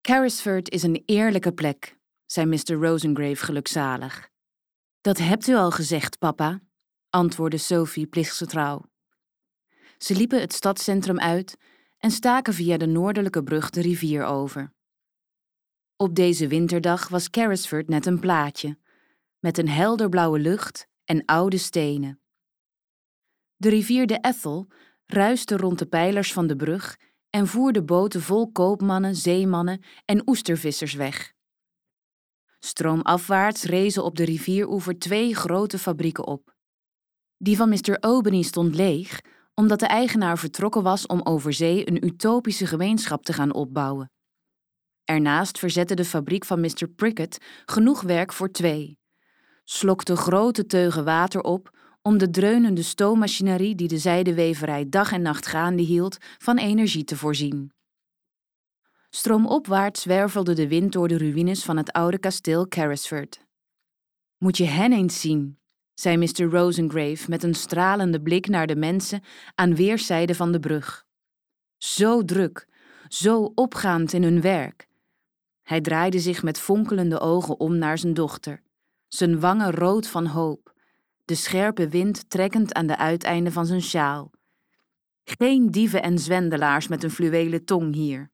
Carrisford is een eerlijke plek, zei Mr. Rosengrave gelukzalig. Dat hebt u al gezegd, papa, antwoordde Sophie plichtsgetrouw. Ze liepen het stadscentrum uit en staken via de noordelijke brug de rivier over. Op deze winterdag was Carrisford net een plaatje, met een helderblauwe lucht en oude stenen. De rivier de Ethel ruiste rond de pijlers van de brug en voerde boten vol koopmannen, zeemannen en oestervissers weg. Stroomafwaarts rezen op de rivieroever 2 grote fabrieken op. Die van Mr. Albany stond leeg, omdat de eigenaar vertrokken was om over zee een utopische gemeenschap te gaan opbouwen. Ernaast verzette de fabriek van Mr. Prickett genoeg werk voor 2. Slokte grote teugen water op om de dreunende stoommachinerie die de zijdeweverij dag en nacht gaande hield van energie te voorzien. Stroomopwaarts zwervelde de wind door de ruïnes van het oude kasteel Carrisford. Moet je hen eens zien, zei Mr. Rosengrave met een stralende blik naar de mensen aan weerszijden van de brug. Zo druk, zo opgaand in hun werk. Hij draaide zich met fonkelende ogen om naar zijn dochter, zijn wangen rood van hoop, de scherpe wind trekkend aan de uiteinden van zijn sjaal. Geen dieven en zwendelaars met een fluwelen tong hier.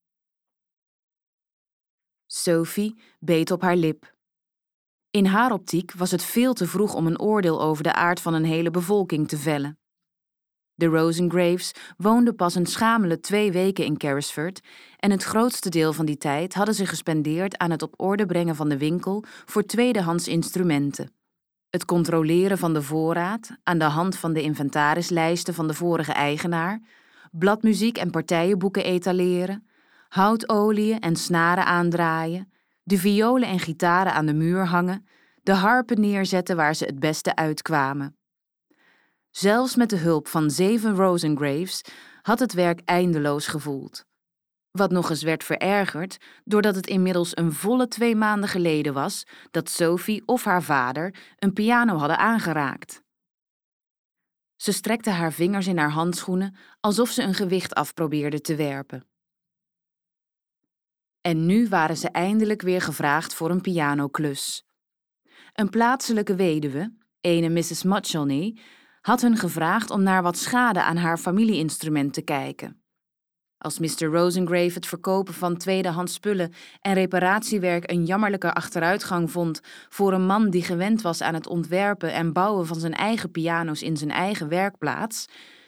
Sophie beet op haar lip. In haar optiek was het veel te vroeg om een oordeel over de aard van een hele bevolking te vellen. De Rosengraves woonden pas een schamele 2 weken in Carrisford en het grootste deel van die tijd hadden ze gespendeerd aan het op orde brengen van de winkel voor tweedehands instrumenten. Het controleren van de voorraad aan de hand van de inventarislijsten van de vorige eigenaar, bladmuziek en partijenboeken etaleren, houtoliën en snaren aandraaien, de violen en gitaren aan de muur hangen, de harpen neerzetten waar ze het beste uitkwamen. Zelfs met de hulp van 7 Rosengraves had het werk eindeloos gevoeld. Wat nog eens werd verergerd doordat het inmiddels een volle 2 maanden geleden was dat Sophie of haar vader een piano hadden aangeraakt. Ze strekte haar vingers in haar handschoenen alsof ze een gewicht af probeerde te werpen. En nu waren ze eindelijk weer gevraagd voor een pianoklus. Een plaatselijke weduwe, ene Mrs. Muchelney, had hun gevraagd om naar wat schade aan haar familieinstrument te kijken. Als Mr. Rosengrave het verkopen van tweedehands spullen en reparatiewerk een jammerlijke achteruitgang vond voor een man die gewend was aan het ontwerpen en bouwen van zijn eigen piano's in zijn eigen werkplaats,